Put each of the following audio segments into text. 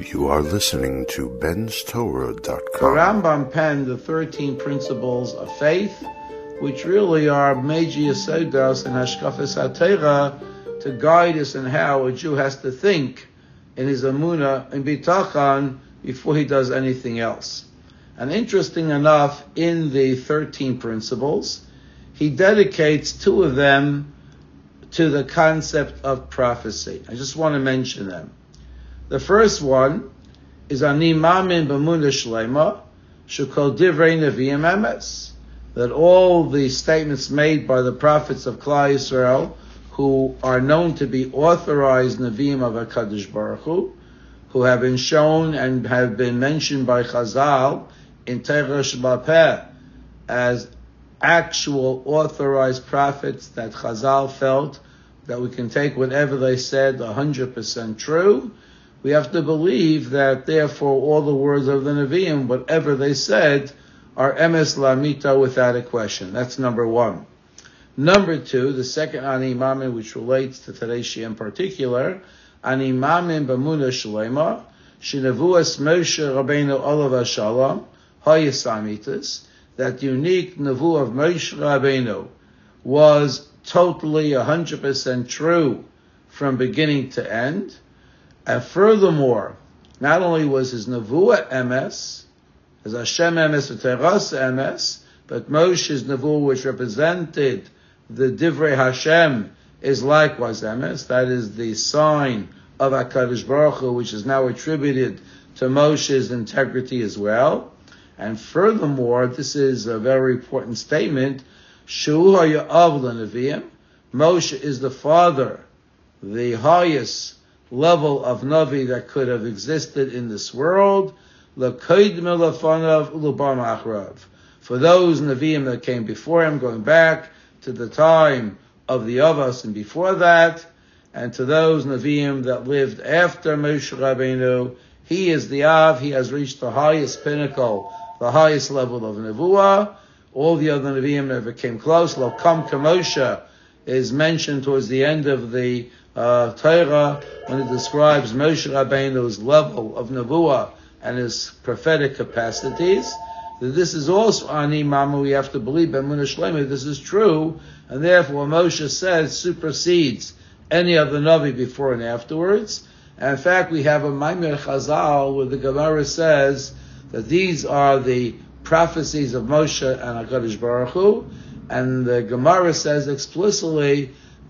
You are listening to benstorah.com. The Rambam penned the 13 principles of faith, which really are major yesodos and hashkafas haTorah to guide us in how a Jew has to think in his amunah and bitachon before he does anything else. And interesting enough, in the 13 principles, he dedicates 2 of them to the concept of prophecy. I just want to mention them. The first one is Ani Mamin B'Emunah Shlema Shekol Divrei Neviim Emes, that all the statements made by the prophets of Klal Yisrael, who are known to be authorized Neviim of HaKadosh Baruch Hu, who have been shown and have been mentioned by Chazal in Torah Sheba'al Peh as actual authorized prophets that Chazal felt that we can take whatever they said 100% true. We have to believe that, therefore, all the words of the Nevi'im, whatever they said, are emes lamita without a question. That's number 1. Number 2, the second Ani Mamin, which relates to today's Shia in particular, Ani Mamin B'Emunah Shlema, Shenevuas Moshe Rabbeinu Olav HaShalom, Hayasamitis, that unique Nevuah of Moshe Rabbeinu was totally 100% true from beginning to end. And furthermore, not only was his Nevuah emes, as Hashem emes v'Teras emes, but Moshe's Nevuah, which represented the Divrei Hashem, is likewise emes. That is the sign of HaKadosh Baruch Hu, which is now attributed to Moshe's integrity as well. And furthermore, this is a very important statement, Shu ha'ya'av l'neviim, Moshe is the father, the highest level of Navi that could have existed in this world, for those Nevi'im that came before him, going back to the time of the Avos and before that, and to those Nevi'im that lived after Moshe Rabbeinu, he is the Av, he has reached the highest pinnacle, the highest level of Nevuah. All the other Nevi'im never came close. Lo Kam Kamosha is mentioned towards the end of the Torah when it describes Moshe Rabbeinu's level of Nevuah and his prophetic capacities. This is also Ani Mama, we have to believe B'Emunah Shlema, this is true, and therefore Moshe says supersedes any other Navi before and afterwards. And in fact, we have a Maimir Chazal where the Gemara says that these are the prophecies of Moshe and HaKadosh Baruch Hu, and the Gemara says explicitly,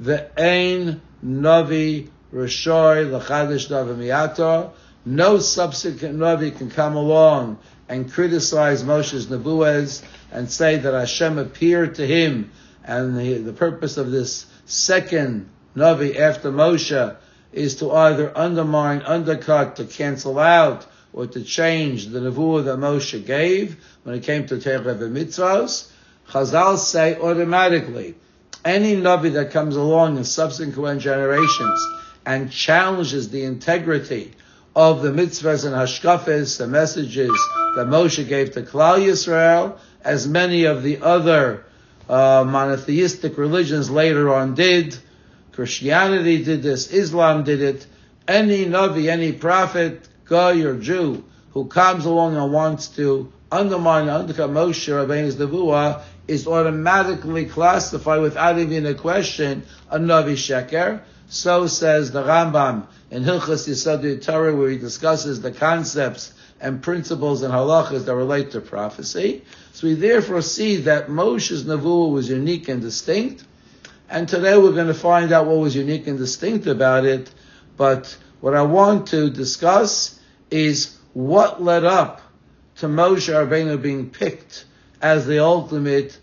Ve'ein Navi Rishoi L'Chadash Davar Mi'ato, no subsequent Navi can come along and criticize Moshe's Nebuahs and say that Hashem appeared to him, and the purpose of this second Navi after Moshe is to either undermine, undercut, to cancel out, or to change the Nebuah that Moshe gave when it came to Torah v'mitzvos. Chazal say automatically, any Navi that comes along in subsequent generations and challenges the integrity of the mitzvahs and hashkafas, the messages that Moshe gave to Klal Yisrael, as many of the other monotheistic religions later on did. Christianity did this, Islam did it. Any Navi, any prophet, guy or Jew who comes along and wants to undermine, undercut Moshe Rabbeinu's Nevuah is automatically classified without even a question a Navi Sheker. So says the Rambam in Hilchos Yesodei Torah, where he discusses the concepts and principles and halachas that relate to prophecy. So we therefore see that Moshe's Nevuah was unique and distinct. And today we're going to find out what was unique and distinct about it. But what I want to discuss is what led up to Moshe Rabbeinu being picked as the ultimate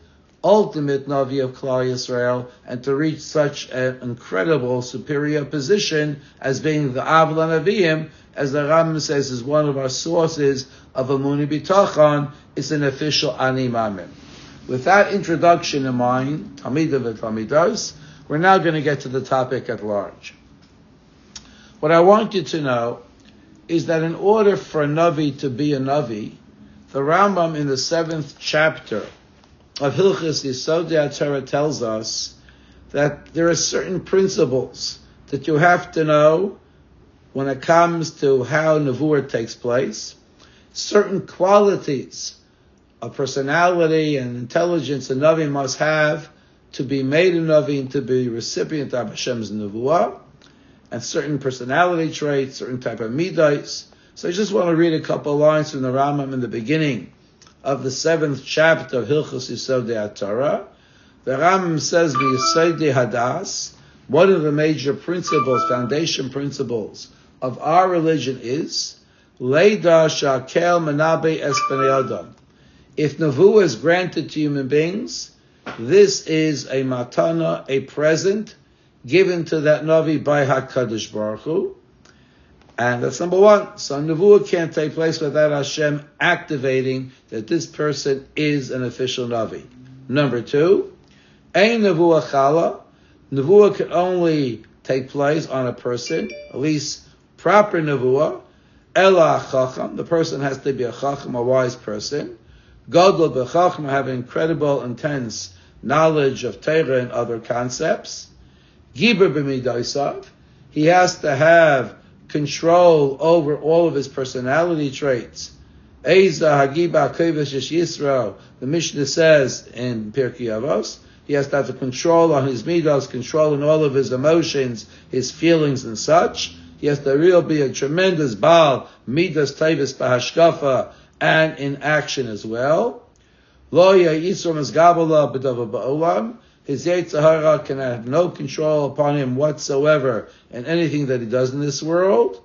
Navi of Klal Yisrael, and to reach such an incredible superior position as being the Av LaNeviim, as the Rambam says is one of our sources of Emunah Bitachon. It's an official Ani Mamin. With that introduction in mind, Talmidim v'Talmidos, we're now going to get to the topic at large. What I want you to know is that in order for a Navi to be a Navi, the Rambam in the 7th chapter of Hilchos Yesodei Torah tells us that there are certain principles that you have to know when it comes to how Nevuah takes place. Certain qualities of personality and intelligence a Navi must have to be made a Navi and to be recipient of Hashem's Nevuah, and certain personality traits, certain type of midas. So I just want to read a couple of lines from the Rambam in the beginning of the 7th chapter of Hilchos Yisodei HaTorah. The Rambam says, Yisodei Hadas, one of the major principles, foundation principles of our religion is, Leida Shakel Menabe Es Bnei Adam. If Nevuah is granted to human beings, this is a matana, a present, given to that Navi by HaKadosh Baruch Hu. And that's number one. So Nevuah can't take place without Hashem activating that this person is an official Navi. Number two, Ein Nevuah Chala. Nevuah can only take place on a person, at least proper Nevuah. Ela Chacham. The person has to be a Chacham, a wise person. Gadol b'Chacham, have incredible, intense knowledge of Torah and other concepts. Giber b'Midaisav. He has to have control over all of his personality traits. Eiza Hagiba Kovesh Yisrael. The Mishnah says in Pirkei Avos, he has to have the control on his midas, control in all of his emotions, his feelings and such. He has to really be a tremendous Baal, midas Tavis Bahashkafa, and in action as well. Lo Yisrom Esgabala B'Dava Ba'olam. His Yetzer Hara can have no control upon him whatsoever in anything that he does in this world.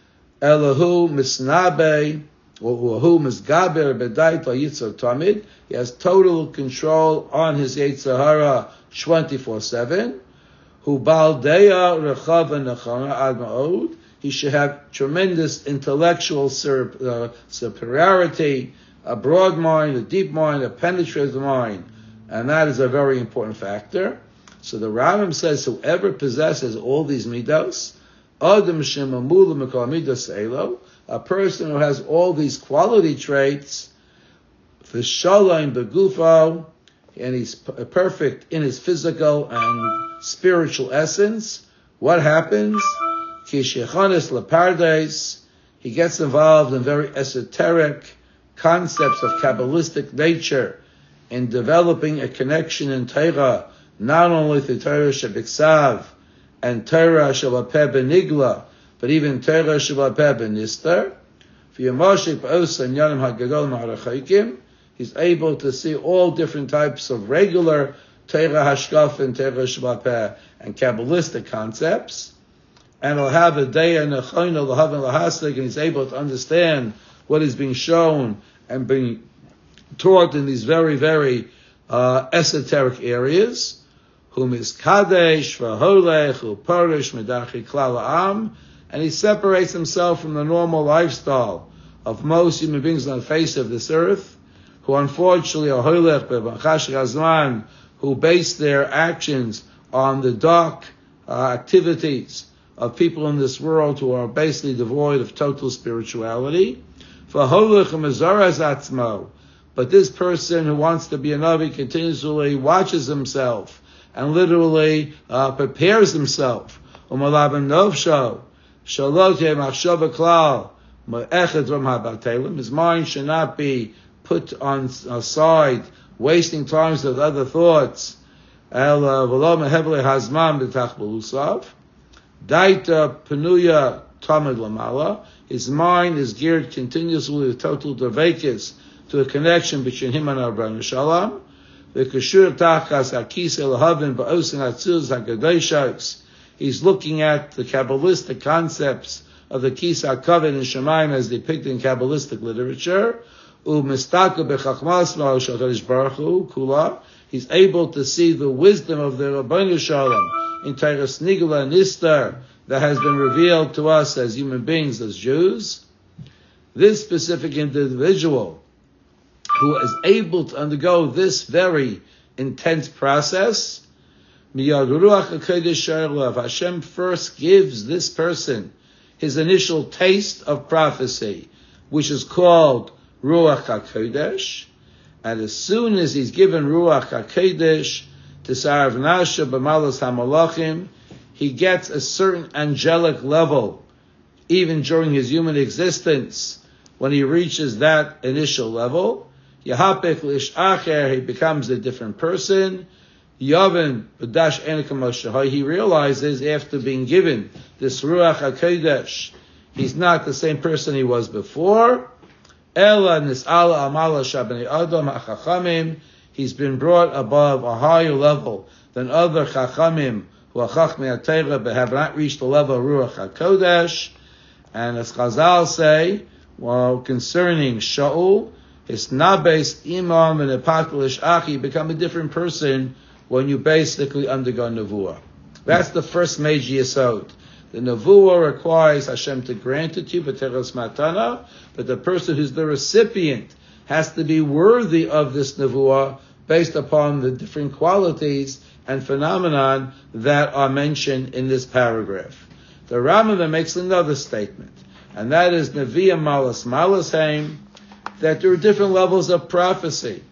Elahu Misnabe, or Hu Misgaber B'Dait Yitzer Tamid. He has total control on his Yetzer Hara 24/7. Hu Baldeya Rechava Nechana Ad Ma'od. He should have tremendous intellectual superiority, a broad mind, a deep mind, a penetrative mind. And that is a very important factor. So the Rambam says, whoever possesses all these midos, Adam Shemamula Mikol Midos Elo, a person who has all these quality traits, V'Shalom Begufo, and he's perfect in his physical and spiritual essence, what happens? Kishechanes Lepardes, he gets involved in very esoteric concepts of Kabbalistic nature, in developing a connection in Torah, not only through Torah Shebiksav and Torah Shabapeh Benigla, but even Torah Shabapeh Benister. He's able to see all different types of regular Torah Hashkaf and Torah Shabapeh and Kabbalistic concepts. And he'll have a day and a chayna l'havin l'haslik, and he's able to understand what is being shown and being taught in these very, very esoteric areas. Whom is kadesh v'holech u'parish medachi klal ha'am, and he separates himself from the normal lifestyle of most human beings on the face of this earth, who unfortunately are holech be'vachash hazman, who base their actions on the dark activities of people in this world who are basically devoid of total spirituality. But this person who wants to be a Navi continuously watches himself and literally prepares himself. His mind should not be put on aside, wasting times with other thoughts. Daita Penuya Tamid Lamala. His mind is geared continuously with total devekis to a connection between him and Rabbeinu Shalom. He's looking at the Kabbalistic concepts of the Kis HaKavod and Shemaim as depicted in Kabbalistic literature. He's able to see the wisdom of the Rabbeinu Shalom in Teiras Nigla and Nistar that has been revealed to us as human beings, as Jews. This specific individual who is able to undergo this very intense process, Hashem first gives this person his initial taste of prophecy, which is called Ruach HaKodesh. And as soon as he's given Ruach HaKodesh to Sarav Nasha B'malas HaMalachim, he gets a certain angelic level even during his human existence, when he reaches that initial level. Yahapik lish acher, he becomes a different person. Yavin b'dash enikam, he realizes after being given this Ruach HaKodesh, he's not the same person he was before. Ela nis'ala amala shabnei adam ha'chachamim, he's been brought above a higher level than other chachamim who are chachmei HaTorah but have not reached the level of Ruach HaKodesh. And as Chazal say, well, concerning Shaul, it's not based imam and epaklish achi, become a different person when you basically undergo nevuah. That's the first major yesod. The nevuah requires Hashem to grant it to you, b'teres matana, but the person who's the recipient has to be worthy of this nevuah based upon the different qualities and phenomenon that are mentioned in this paragraph. The Rambam makes another statement, and that is Nevi'im Malas Malas Haim, that there are different levels of prophecy.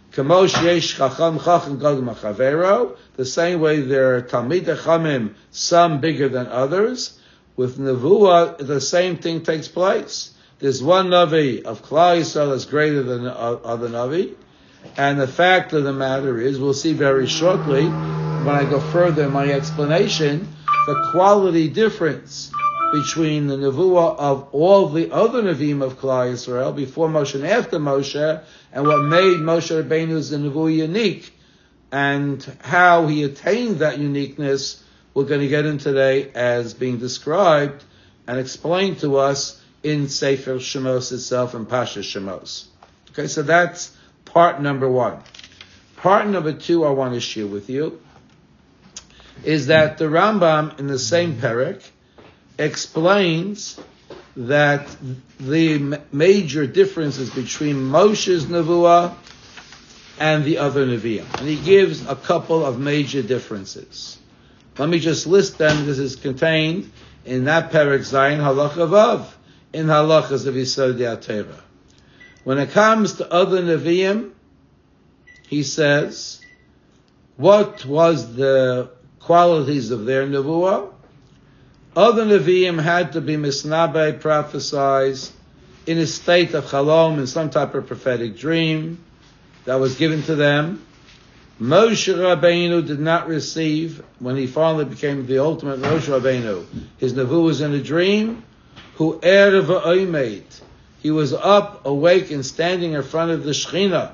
The same way there are Talmid Chachamim, some bigger than others. With Nevuah, the same thing takes place. There's one Navi of Klal Yisrael that's greater than the other Navi. And the fact of the matter is, we'll see very shortly, when I go further in my explanation, the quality difference between the Nevuah of all the other Nevi'im of Klal Yisrael, before Moshe and after Moshe, and what made Moshe Rabbeinu's Nevuah unique, and how he attained that uniqueness, we're going to get into today as being described and explained to us in Sefer Shemos itself and Pasha Shemos. Okay, so that's part number one. Part number two I want to share with you is that the Rambam in the same parak explains that the major differences between Moshe's Nevuah and the other Nevi'im. And he gives a couple of major differences. Let me just list them. This is contained in that parak Zayin Halacha Vav, in Halachas of Yisod HaTorah. When it comes to other Nevi'im, he says, what was the qualities of their Nevuah? Other Nevi'im had to be misnabe, prophesied in a state of chalom, in some type of prophetic dream that was given to them. Moshe Rabbeinu did not receive, when he finally became the ultimate Moshe Rabbeinu, his Nevuah was in a dream. Hu erev ha'omed, he was up, awake, and standing in front of the Shekhinah.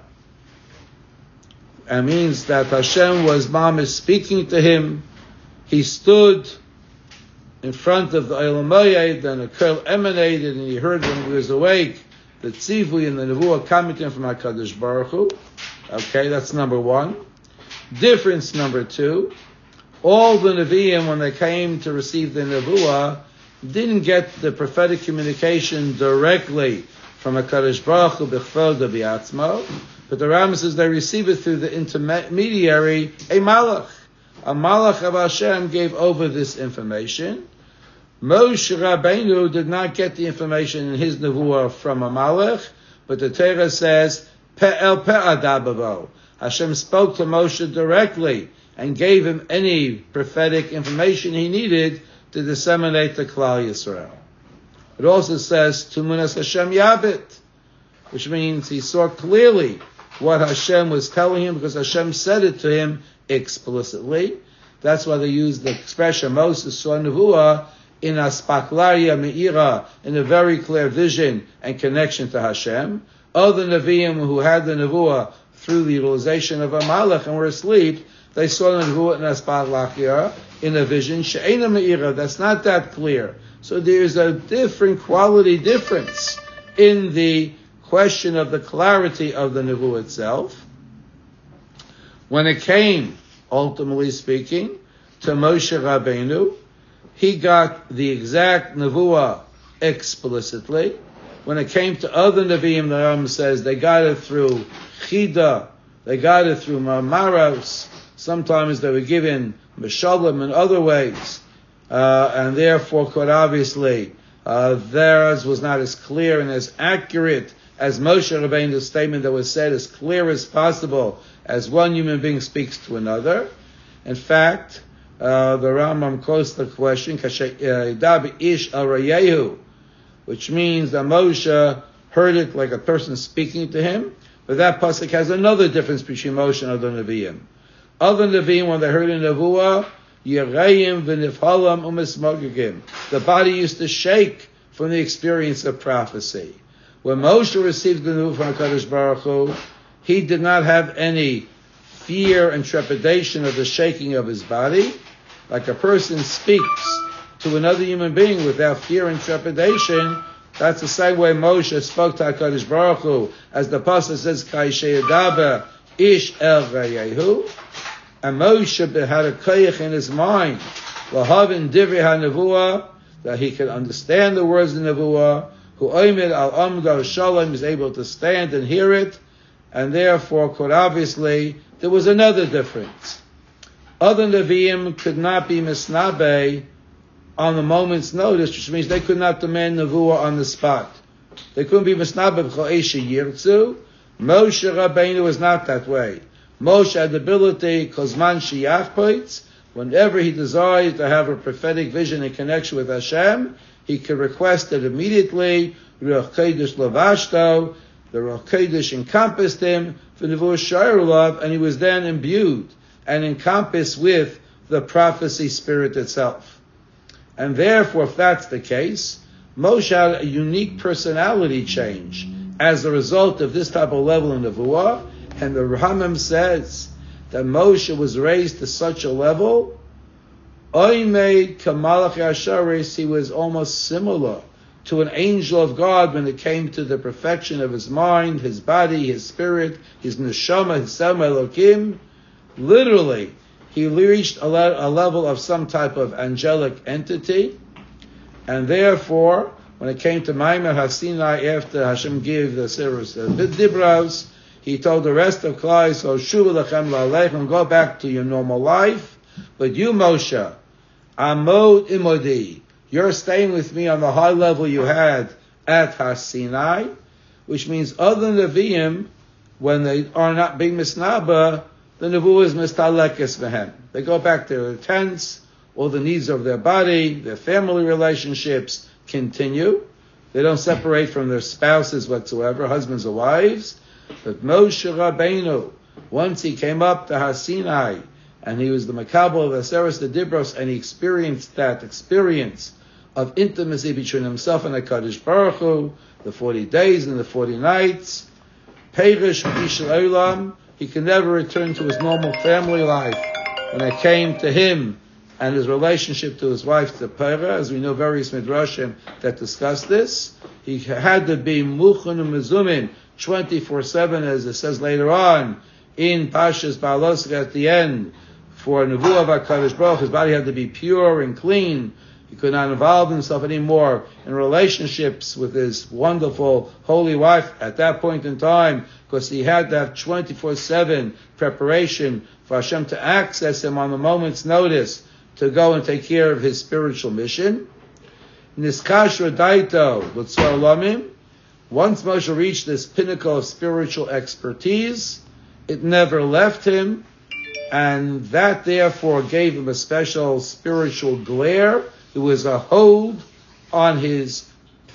It means that Hashem was mamish speaking to him. He stood in front of the Olam Moed, and a curl emanated, and he heard when he was awake the tzivui and the nevuah coming to him from HaKadosh Baruch Hu. Okay, that's number one. Difference number two, all the Nevi'im, when they came to receive the nevuah, didn't get the prophetic communication directly from HaKadosh Baruch Hu b'chvod b'atzmo, but the Rambam says they receive it through the intermediary, a malach. A malach of Hashem gave over this information. Moshe Rabbeinu did not get the information in his nevuah from a malach, but the Torah says, Pe'el pe'adabavo. Hashem spoke to Moshe directly and gave him any prophetic information he needed to disseminate to Klal Yisrael. It also says, Tumunas Hashem Yabit, which means he saw clearly what Hashem was telling him because Hashem said it to him explicitly. That's why they use the expression Moses saw nevuah in aspaklaria meira, in a very clear vision and connection to Hashem. Other Nevi'im who had the nevuah through the utilization of a malach and were asleep, they saw the nevuah in aspaklaria, in a vision she'ena meira, that's not that clear. So there's a different quality difference in the question of the clarity of the nevuah itself. When it came, ultimately speaking, to Moshe Rabbeinu, he got the exact nevuah explicitly. When it came to other Nevi'im, the Rambam says they got it through chida, they got it through mamaros. Sometimes they were given mishalim in other ways, and therefore, quite obviously, theirs was not as clear and as accurate as Moshe Rabbeinu's statement that was said as clear as possible as one human being speaks to another. In fact, The Rambam quotes the question, ish arayehu, which means that Moshe heard it like a person speaking to him, but that pasuk has another difference between Moshe and other Nevi'im. Other Nevi'im, when they heard a Nevuah, Yerayim v'nifhalam u'mismagigim. The body used to shake from the experience of prophecy. When Moshe received the Nevuah from HaKadosh Baruch Hu, he did not have any fear and trepidation of the shaking of his body. Like a person speaks to another human being without fear and trepidation, that's the same way Moshe spoke to HaKadosh Baruch Hu, as the pasuk says, Kai she'edaber ish el rayehu. And Moshe had a koyach in his mind, lahavin divrei ha-nevuah, that he could understand the words of the nevuah, who oimid al amdar shalom, is able to stand and hear it, and therefore, quite obviously, there was another difference. Other Nevi'im could not be misnabe on the moment's notice, which means they could not demand nevuah on the spot. They couldn't be misnabe b'cho'eshe yirtzu. Moshe Rabbeinu was not that way. Moshe had the ability, kozman sheyachpoitz, whenever he desired to have a prophetic vision in connection with Hashem, he could request it immediately. Ruach Kodesh lavashto, the Ruach Kodesh encompassed him for nevuah shayr, and he was then imbued and encompassed with the prophecy spirit itself. And therefore, if that's the case, Moshe had a unique personality change as a result of this type of level of nevuah. And the Rambam says that Moshe was raised to such a level, Oimei kamalach yasharis, he was almost similar to an angel of God when it came to the perfection of his mind, his body, his spirit, his neshama, his Selma Elokim. Literally, he reached a level of some type of angelic entity, and therefore, when it came to Maimer HaSinai, after Hashem gave the Sirus Dibros, he told the rest of Klal Yisrael, Shuvu lechem la'aleichem, go back to your normal life. But you, Moshe, Amod imodi, you're staying with me on the high level you had at HaSinai, which means other Nevi'im, when they are not being misnaba, the Nevuah is mistalekes mehem. They go back to their tents, all the needs of their body, their family relationships continue. They don't separate from their spouses whatsoever, husbands or wives. But Moshe Rabbeinu, once he came up to HaSinai, and he was the Makabel of Aseres the Dibros, and he experienced that experience of intimacy between himself and HaKadosh Baruch Hu, the 40 days and the 40 nights, Perish Mishal Olam, he could never return to his normal family life. When it came to him and his relationship to his wife Tzipora, as we know various midrashim that discuss this, he had to be muchen and mezumin 24/7, as it says later on in Pashas Baalosek at the end, for Nevuah of HaKadosh Baruch. His body had to be pure and clean. He could not involve himself anymore in relationships with his wonderful holy wife at that point in time, because he had to have 24/7 preparation for Hashem to access him on the moment's notice to go and take care of his spiritual mission. Niskash Radaito L'Tzor Lamim. Once Moshe reached this pinnacle of spiritual expertise, it never left him, and that therefore gave him a special spiritual glare. It was a hold on his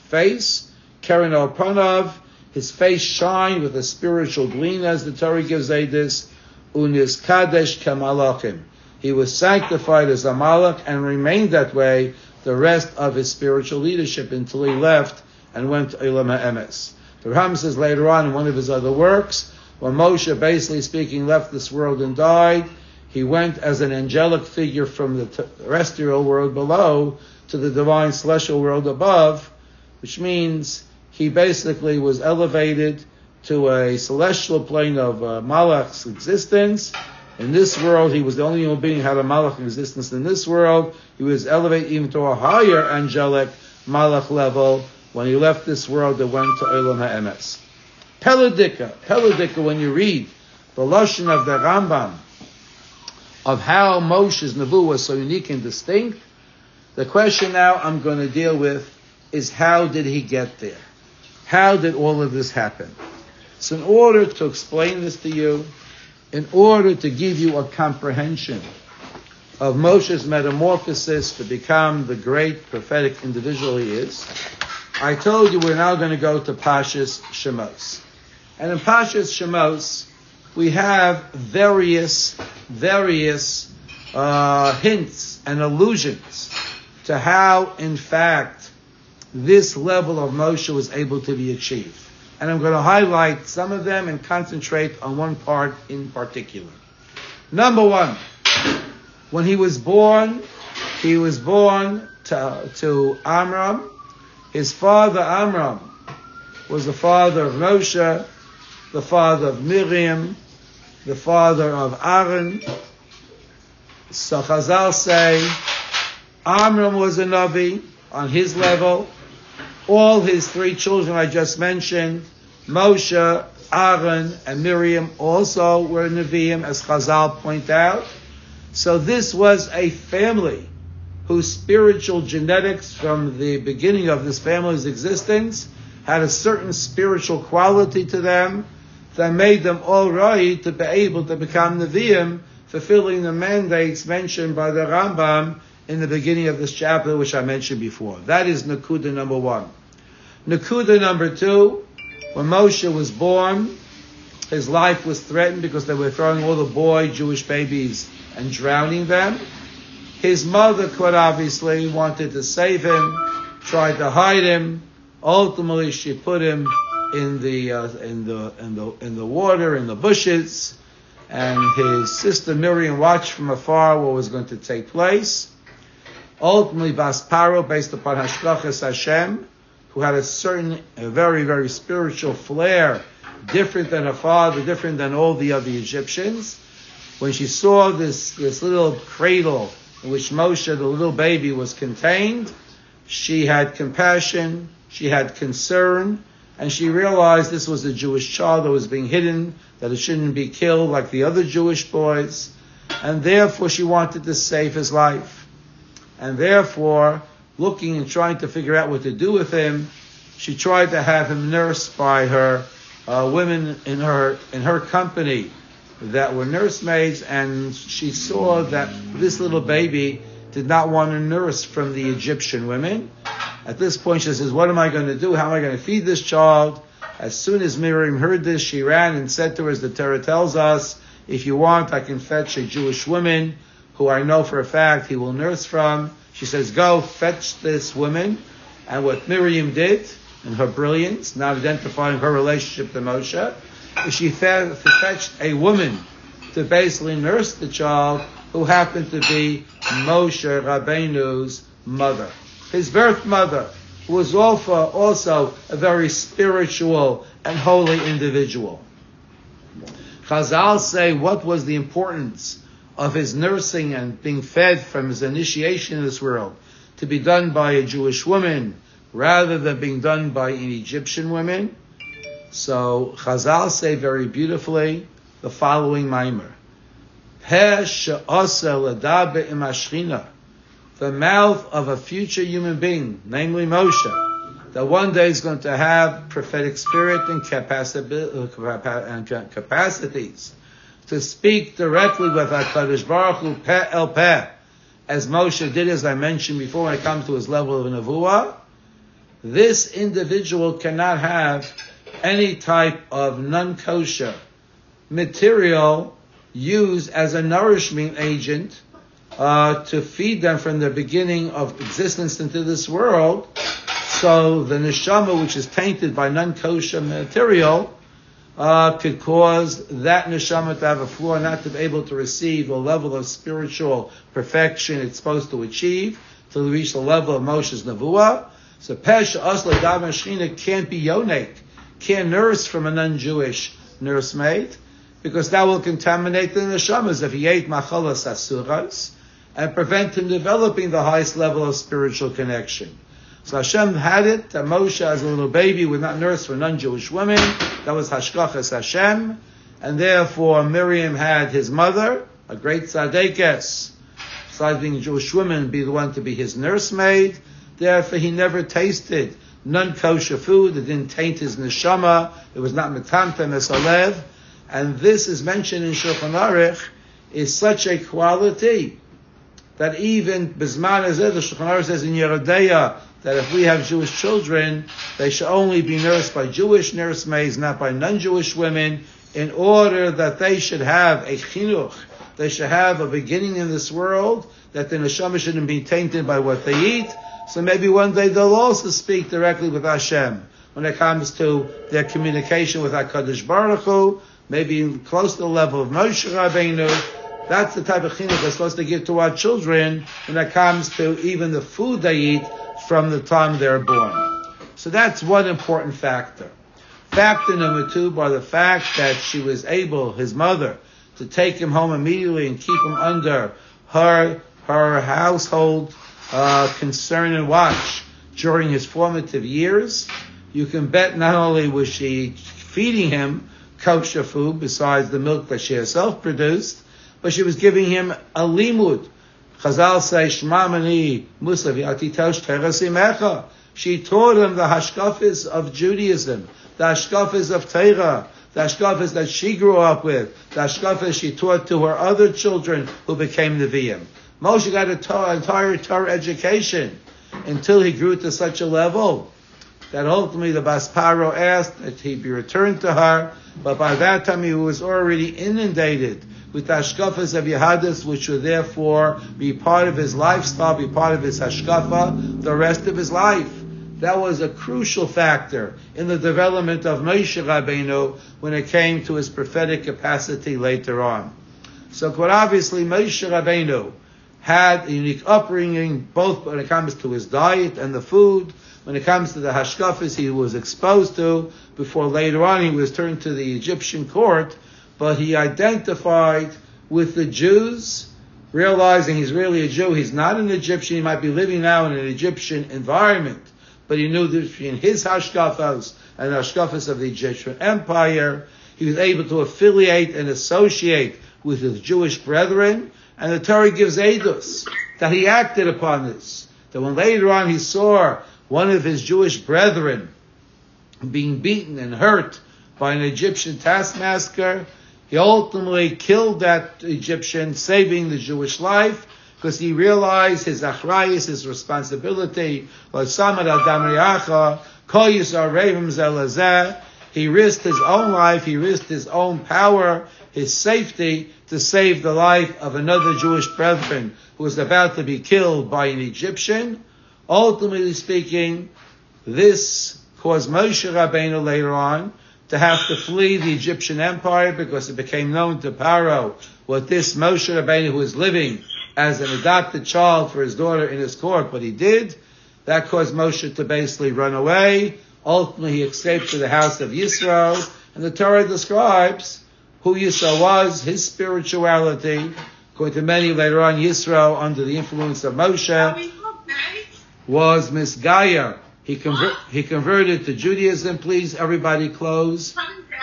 face, Keren al Panav, his face shined with a spiritual gleam, as the Torah gives Eidus, Unis Kadesh Kamalachim. He was sanctified as a Malach and remained that way the rest of his spiritual leadership until he left and went to Olam HaEmes. The Ram says later on in one of his other works, when Moshe, basically speaking, left this world and died, he went as an angelic figure from the terrestrial world below to the divine celestial world above, which means he basically was elevated to a celestial plane of Malach's existence. In this world, he was the only human being who had a Malach existence in this world. He was elevated even to a higher angelic Malach level. When he left this world, it went to Olam HaEmes. Peladika, when you read the Lashon of the Rambam, of how Moshe's Nevuah was so unique and distinct, the question now I'm going to deal with is, how did he get there? How did all of this happen? So in order to explain this to you, in order to give you a comprehension of Moshe's metamorphosis to become the great prophetic individual he is, I told you we're now going to go to Pashas Shemos. And in Pashas Shemos, we have various hints and allusions to how, in fact, this level of Moshe was able to be achieved. And I'm going to highlight some of them and concentrate on one part in particular. Number one, when he was born to Amram. His father Amram was the father of Moshe, the father of Miriam, the father of Aaron. So Chazal say Amram was a Navi on his level. All his three children I just mentioned, Moshe, Aaron, and Miriam, also were Nevi'im, as Chazal point out. So this was a family whose spiritual genetics from the beginning of this family's existence had a certain spiritual quality to them that made them all right to be able to become Nevi'im, fulfilling the mandates mentioned by the Rambam in the beginning of this chapter, which I mentioned before. That is Nakuda number one. Nakuda number two, when Moshe was born, his life was threatened because they were throwing all the boy Jewish babies and drowning them. His mother, quite obviously, wanted to save him, tried to hide him. Ultimately, she put him in the water, in the bushes, and his sister Miriam watched from afar what was going to take place. Ultimately, Bas Paro, based upon Hashgachas Hashem, who had a very, very spiritual flair, different than her father, different than all the other Egyptians. When she saw this little cradle in which Moshe, the little baby, was contained, she had compassion, she had concern, and she realized this was a Jewish child that was being hidden, that it shouldn't be killed like the other Jewish boys, and therefore she wanted to save his life. And therefore, looking and trying to figure out what to do with him, she tried to have him nursed by her women in her company that were nursemaids, and she saw that this little baby did not want to nurse from the Egyptian women. At this point, she says, what am I going to do? How am I going to feed this child? As soon as Miriam heard this, she ran and said to her, as the Torah tells us, if you want, I can fetch a Jewish woman who I know for a fact he will nurse from. She says, go fetch this woman. And what Miriam did, in her brilliance, not identifying her relationship to Moshe, she fetched a woman to basically nurse the child, who happened to be Moshe Rabbeinu's mother, his birth mother, who was also a very spiritual and holy individual. Chazal say, what was the importance of his nursing and being fed from his initiation in this world to be done by a Jewish woman rather than being done by an Egyptian woman? So Chazal say very beautifully the following maimer: the mouth of a future human being, namely Moshe, that one day is going to have prophetic spirit and capacities to speak directly with HaKadosh Baruch Hu, peh el peh, as Moshe did, as I mentioned before, when it comes to his level of nevuah. This individual cannot have any type of non-kosher material used as a nourishment agent to feed them from the beginning of existence into this world. So the neshama, which is tainted by non-kosher material, could cause that neshama to have a flaw, not to be able to receive a level of spiritual perfection it's supposed to achieve, to reach the level of Moshe's nevuah. So Pesha Asla Dav Shechina can't be yonek, can't nurse from a non-Jewish nursemaid, because that will contaminate the neshamas if he ate machalas asuras and prevent him developing the highest level of spiritual connection. So Hashem had it that Moshe, as a little baby, would not nurse for non-Jewish women. That was Hashgachas Hashem, and therefore Miriam had his mother, a great tzaddikus, besides being a Jewish woman, be the one to be his nursemaid. Therefore, he never tasted non-kosher food. It didn't taint his neshama. It was not metamtem es alev. And this is mentioned in Shulchan Aruch, is such a quality that even Bisman Ezeh, the Shulchan Aruch says in Yerodeya, that if we have Jewish children, they should only be nursed by Jewish nursemaids, not by non-Jewish women, in order that they should have a chinuch, they should have a beginning in this world, that the neshama shouldn't be tainted by what they eat. So maybe one day they'll also speak directly with Hashem when it comes to their communication with HaKadosh Baruch Hu, maybe close to the level of Moshe Rabbeinu. That's the type of chinuch we're supposed to give to our children when it comes to even the food they eat from the time they're born. So that's one important factor. Factor number 2, by the fact that she was able, his mother, to take him home immediately and keep him under her household concern and watch during his formative years. You can bet not only was she feeding him kosher food besides the milk that she herself produced, but she was giving him a limud. Chazal say, Shema mani Musa v'ati tosh terasimecha. She taught him the hashkafas of Judaism, the hashkafas of Torah, the hashkafas that she grew up with, the hashkafas she taught to her other children who became Nevi'im. Moshe got an entire Torah education until he grew to such a level that ultimately the Bas Paro asked that he be returned to her, but by that time he was already inundated with the hashkafas of Yehadus, which would therefore be part of his lifestyle, be part of his hashkafa the rest of his life. That was a crucial factor in the development of Moshe Rabbeinu when it came to his prophetic capacity later on. So quite obviously Moshe Rabbeinu had a unique upbringing, both when it comes to his diet and the food, when it comes to the hashkafas he was exposed to, before later on he was turned to the Egyptian court, but he identified with the Jews, realizing he's really a Jew. He's not an Egyptian. He might be living now in an Egyptian environment, but he knew that between his hashkafas and the hashkafas of the Egyptian Empire, he was able to affiliate and associate with his Jewish brethren, and the Torah gives edus that he acted upon this. That when later on he saw one of his Jewish brethren being beaten and hurt by an Egyptian taskmaster, he ultimately killed that Egyptian, saving the Jewish life, because he realized his achrayus, his responsibility. He risked his own life, he risked his own power, his safety, to save the life of another Jewish brethren who was about to be killed by an Egyptian. Ultimately speaking, this caused Moshe Rabbeinu later on to have to flee the Egyptian Empire, because it became known to Paro what this Moshe Rabbeinu, who was living as an adopted child for his daughter in his court, but he did. That caused Moshe to basically run away. Ultimately, he escaped to the house of Yisro, and the Torah describes who Yisro was, his spirituality. According to many later on, Yisro, under the influence of Moshe, was misgayer. He converted to Judaism. Please, everybody, close.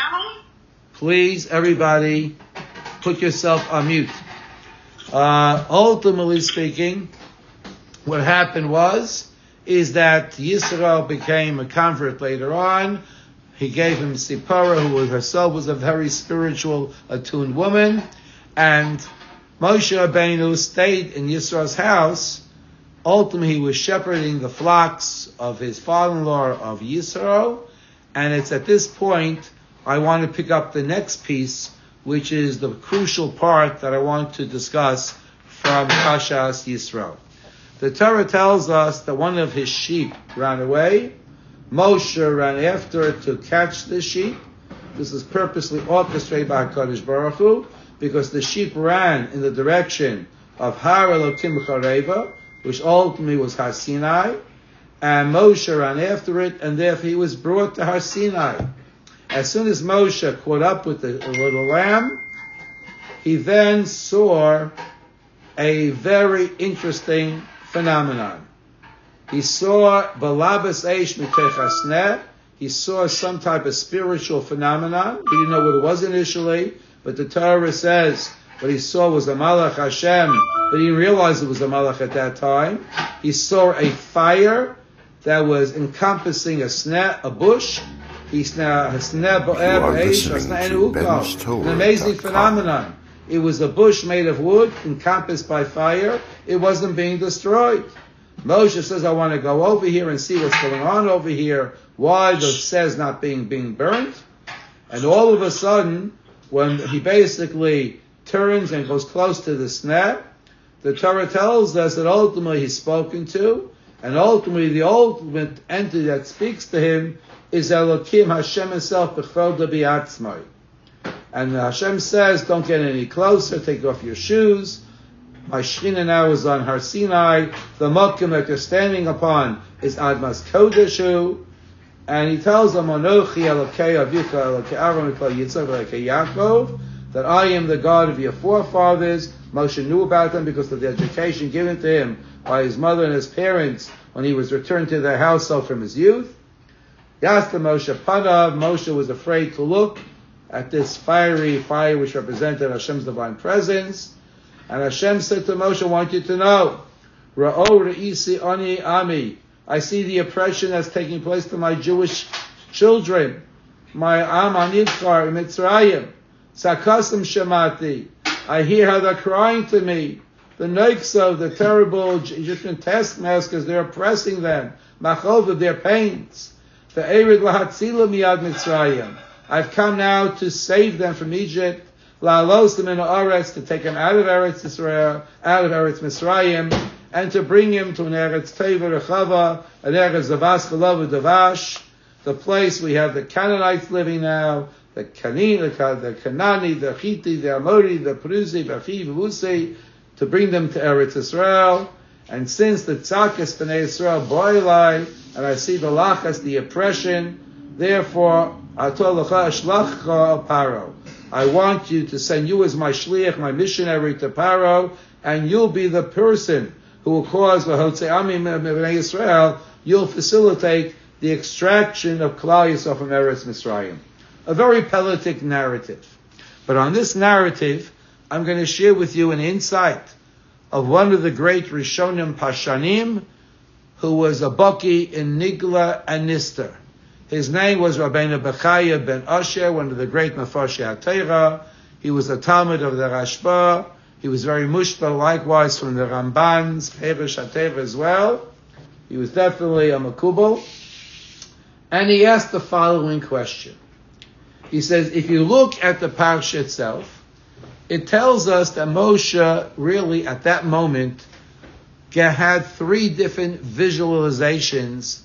Please, everybody, put yourself on mute. Ultimately speaking, what happened is that Yisro became a convert later on. He gave him Sipporah, who herself was a very spiritual, attuned woman, and Moshe Rabbeinu stayed in Yisro's house. Ultimately, he was shepherding the flocks of his father-in-law of Yisro, and it's at this point I want to pick up the next piece, which is the crucial part that I want to discuss from Pashas Yisro. The Torah tells us that one of his sheep ran away. Moshe ran after it to catch the sheep. This is purposely orchestrated by HaKadosh Baruch Hu, because the sheep ran in the direction of Har Elokim Chareva, which ultimately was Har Sinai, and Moshe ran after it, and therefore he was brought to Har Sinai. As soon as Moshe caught up with the little lamb, he then saw a very interesting phenomenon. He saw Balabas Eish Mitech Hasneh. He saw some type of spiritual phenomenon. He didn't know what it was initially, but the Torah says what he saw was a Malach Hashem, but he didn't realize it was a Malach at that time. He saw a fire that was encompassing a bush. An amazing phenomenon. It was a bush made of wood, encompassed by fire, it wasn't being destroyed. Moshe says, I want to go over here and see what's going on over here. Why the says not being burnt? And all of a sudden, when he basically turns and goes close to the sneh, the Torah tells us that ultimately he's spoken to, and ultimately the ultimate entity that speaks to him is Elokim, Hashem himself, B'chvod B'yatzmai. And Hashem says, don't get any closer, take off your shoes. My Shechina now is on Har Sinai. The Mokim that you're standing upon is Admas Kodeshu. And he tells them, Anochi Elokei Avicha Elokei Avraham Elokei Yitzchak Elokei Yaakov, that I am the God of your forefathers. Moshe knew about them because of the education given to him by his mother and his parents when he was returned to their household from his youth. Yasta Moshe Panav, Moshe was afraid to look at this fiery fire which represented Hashem's divine presence. And Hashem said to Moshe, I want you to know, Ra'o Re'isi Ani Ami, I see the oppression that's taking place to my Jewish children, my Am Anidkar, Mitzrayim, Sakasim Shemati, I hear how they're crying to me, the Neixo, the terrible Egyptian taskmasters, they're oppressing them, Machov, their pains, the Erid Lahatzila Miyad Mitzrayim, I've come now to save them from Egypt, La'alos them in Aretz, to take them out of Eretz Israel, out of Eretz Mitzrayim, and to bring him to an Eretz Teva Rechava, an Eretz Zavas Chalav Davash, the place we have the Canaanites living now, the Kanani, the Chiti, the Amori, the Peruzi, the Achi, the Vusi, to bring them to Eretz Israel. And since the Tzakis B'nai Israel Boilai, and I see the Lachas, the oppression, therefore, Atol Lecha Shlachcha Paro, I want you to send you as my shliach, my missionary to Paro, and you'll be the person who will cause B'nai Israel, you'll facilitate the extraction of Klal Yisrael from Eretz Mitzrayim. A very politic narrative. But on this narrative, I'm going to share with you an insight of one of the great Rishonim Pashanim, who was a Baki in Nigla and Nister. His name was Rabbeinu Bechaya ben Asher, one of the great Mefarshei HaTorah. He was a Talmud of the Rashba. He was very mushba, likewise from the Ramban's Perush HaTorah as well. He was definitely a Makubal. And he asked the following question. He says, if you look at the Parsha itself, it tells us that Moshe really, at that moment, had three different visualizations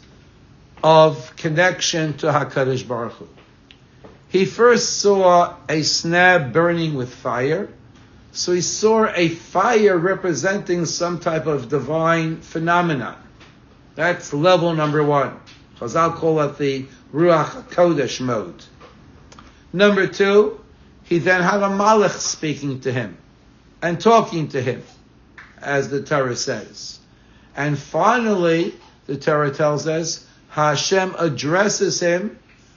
of connection to HaKadosh Baruch Hu. He first saw a sneh burning with fire. So he saw a fire representing some type of divine phenomenon. That's level number one. Chazal call it the Ruach HaKodesh mode. Number two, he then had a Malach speaking to him and talking to him, as the Torah says. And finally, the Torah tells us, Hashem addresses him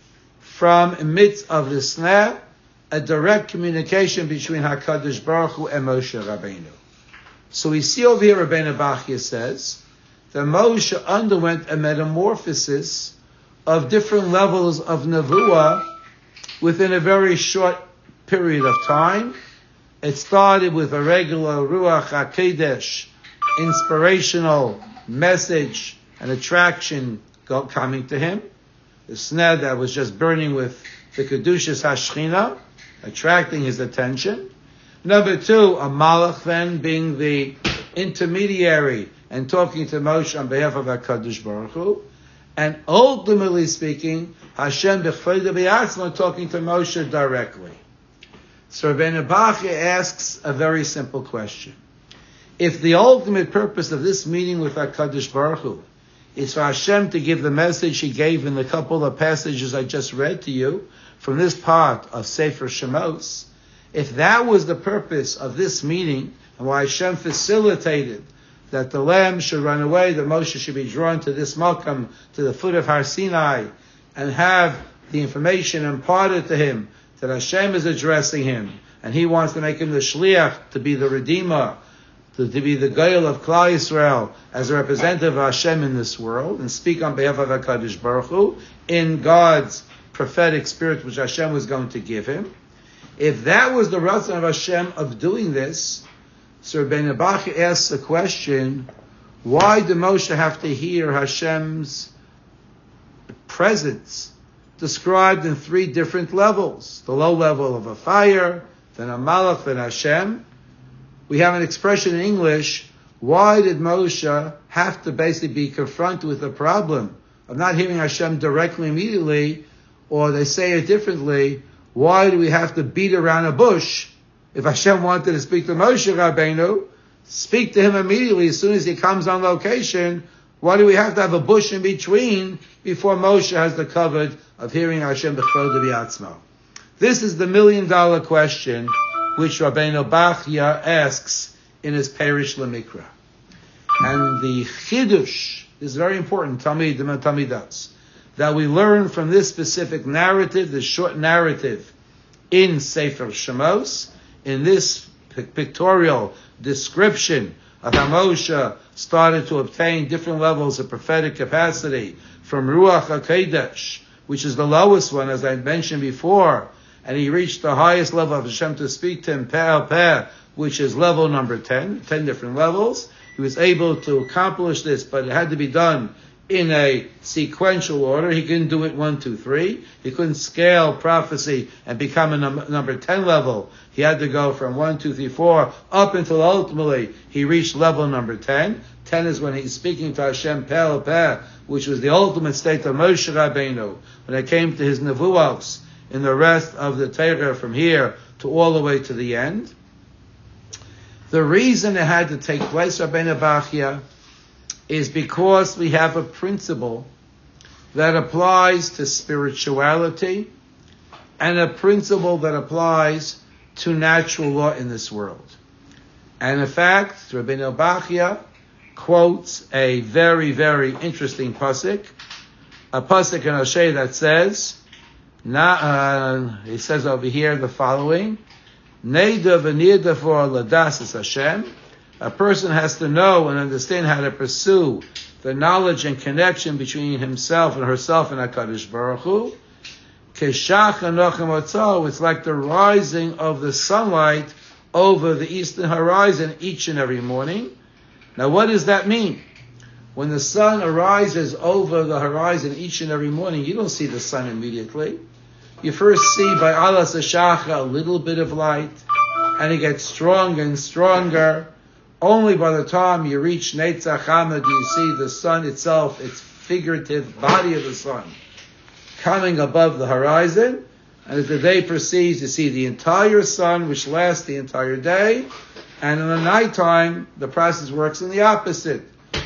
from amidst of the sneh, a direct communication between HaKadosh Baruch Hu and Moshe Rabbeinu. So we see over here, Rabbeinu Bachya says, that Moshe underwent a metamorphosis of different levels of Nevuah within a very short period of time. It started with a regular Ruach HaKodesh, inspirational message and attraction coming to him. The sneh that was just burning with the Kedushas HaShechina, attracting his attention. Number two, a Malach then being the intermediary and talking to Moshe on behalf of HaKadosh Baruch Hu. And ultimately speaking, Hashem B'chvod B'yatzmai talking to Moshe directly. So Rabbeinu Bachya asks a very simple question. If the ultimate purpose of this meeting with HaKadosh Baruch Hu is for Hashem to give the message he gave in the couple of passages I just read to you from this part of Sefer Shemos, if that was the purpose of this meeting and why Hashem facilitated that the lamb should run away, that Moshe should be drawn to this Malkam, to the foot of Har Sinai, and have the information imparted to him that Hashem is addressing him, and he wants to make him the Shliach, to be the Redeemer, to be the Goyal of Klal Yisrael, as a representative of Hashem in this world, and speak on behalf of HaKadosh Baruch Hu, in God's prophetic spirit which Hashem was going to give him. If that was the Ratzon of Hashem of doing this, So Rabbeinu Bachya asks the question, why did Moshe have to hear Hashem's presence described in 3 different levels? The low level of a fire, then a malach, then Hashem. We have an expression in English, why did Moshe have to basically be confronted with the problem of not hearing Hashem directly, immediately, or they say it differently, why do we have to beat around a bush? If Hashem wanted to speak to Moshe Rabbeinu, speak to him immediately as soon as he comes on location. Why do we have to have a bush in between before Moshe has the covet of hearing Hashem b'chvod b'yatzmo? This is the $1 million question which Rabbeinu Bachya asks in his Perish Lemikra. And the Chidush is very important, Tamidas, that we learn from this specific narrative, the short narrative in Sefer Shemos, in this pictorial description of how Moshe started to obtain different levels of prophetic capacity from Ruach HaKodesh, which is the lowest one, as I mentioned before, and he reached the highest level of Hashem to speak to him, Peh Peh, which is level number 10 different levels. He was able to accomplish this, but it had to be done in a sequential order. He couldn't do it 1, 2, 3. He couldn't scale prophecy and become a number 10 level. He had to go from 1, 2, 3, 4 up until ultimately he reached level number 10. 10 is when he's speaking to Hashem Peh Peh, which was the ultimate state of Moshe Rabbeinu, when it came to his nevuos in the rest of the Torah from here to all the way to the end. The reason it had to take place, Rabbeinu Bachya, is because we have a principle that applies to spirituality and a principle that applies to natural law in this world. And in fact, Rabbeinu Bachya quotes a very, very interesting pasuk, a pasuk in Hosea that says, he says over here the following, Neida v'nida for ladas is Hashem. A person has to know and understand how to pursue the knowledge and connection between himself and herself and HaKadosh Baruch Hu. Keshach anochem otzah, it's like the rising of the sunlight over the eastern horizon each and every morning. Now what does that mean? When the sun arises over the horizon each and every morning, you don't see the sun immediately. You first see by alas hashacha a little bit of light, and it gets stronger and stronger. Only by the time you reach Netzach Hamad do you see the sun itself, its figurative body of the sun, coming above the horizon. And as the day proceeds, you see the entire sun, which lasts the entire day. And in the nighttime, the process works in the opposite.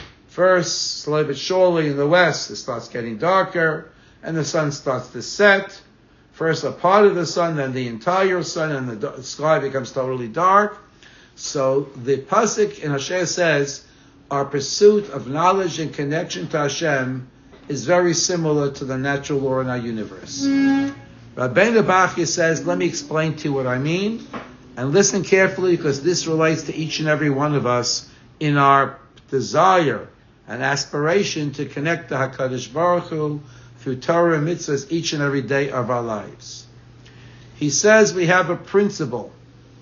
First, slowly but surely in the west, it starts getting darker, and the sun starts to set. First a part of the sun, then the entire sun, and the sky becomes totally dark. So the pasuk in Hosea says, our pursuit of knowledge and connection to Hashem is very similar to the natural law in our universe. Rabbeinu Bachya says, let me explain to you what I mean, and listen carefully because this relates to each and every one of us in our desire and aspiration to connect to HaKadosh Baruch Hu through Torah and mitzvahs each and every day of our lives. He says we have a principle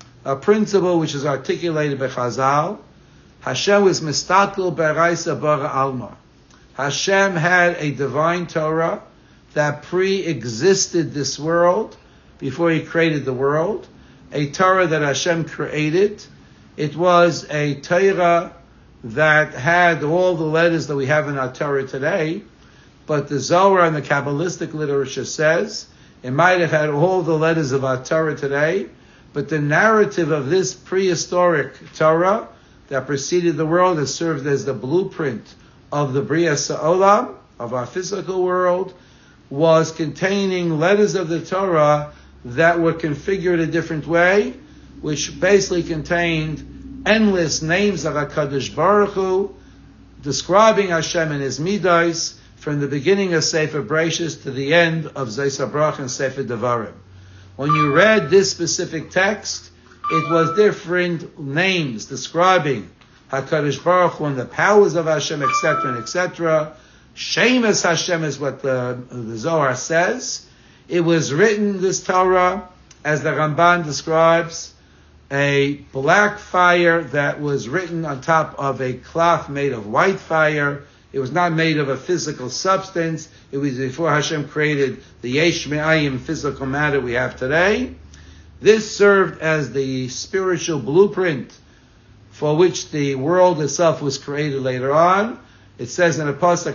which is articulated by Chazal. Hashem is mistakel beraisa bara alma. Hashem had a divine Torah that pre-existed this world before he created the world. A Torah that Hashem created. It was a Torah that had all the letters that we have in our Torah today, but the Zohar and the Kabbalistic literature says it might have had all the letters of our Torah today, but the narrative of this prehistoric Torah that preceded the world has served as the blueprint of the Bria Sa'olam, of our physical world, was containing letters of the Torah that were configured a different way, which basically contained endless names of HaKadosh Baruch Hu, describing Hashem and His Midos, from the beginning of Sefer Bereshis to the end of Zosar Brach and Sefer Devarim. When you read this specific text, it was different names describing HaKadosh Baruch Hu and the powers of Hashem, etc., and etc. Shemus Hashem is what the Zohar says. It was written, this Torah, as the Ramban describes, a black fire that was written on top of a cloth made of white fire. It was not made of a physical substance. It was before Hashem created the Yesh Me'ayim physical matter we have today. This served as the spiritual blueprint for which the world itself was created later on. It says in the pasuk,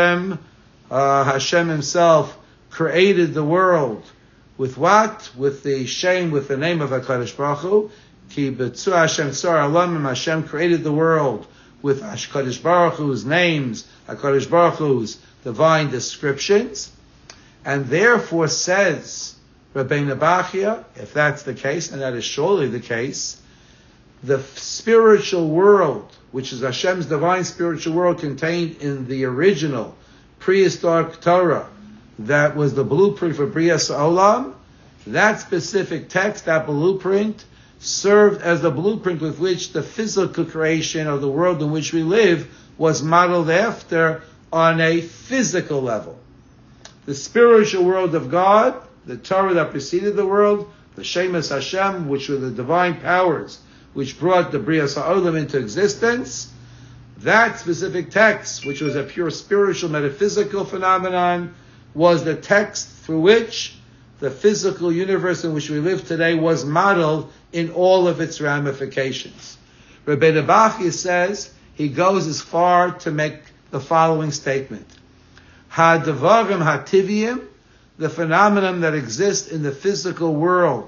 Hashem himself created the world with what? With the name of HaKadosh Baruch Hu. Ki b'tzu Hashem tzar alamim, Hashem created the world with HaKadosh Baruch Hu's names, HaKadosh Baruch Hu's divine descriptions. And therefore says Rabbeinu Bachya, if that's the case, and that is surely the case, the spiritual world, which is Hashem's divine spiritual world contained in the original prehistoric Torah, that was the blueprint for Brias Olam, that specific text, that blueprint, served as the blueprint with which the physical creation of the world in which we live was modeled after on a physical level. The spiritual world of God, the Torah that preceded the world, the Shemas Hashem, which were the divine powers which brought the Brias Ha'olam into existence, that specific text, which was a pure spiritual metaphysical phenomenon, was the text through which the physical universe in which we live today was modeled in all of its ramifications. Rabbeinu Bachya says, he goes as far to make the following statement. Ha-devarim ha-tiviyim, the phenomenon that exists in the physical world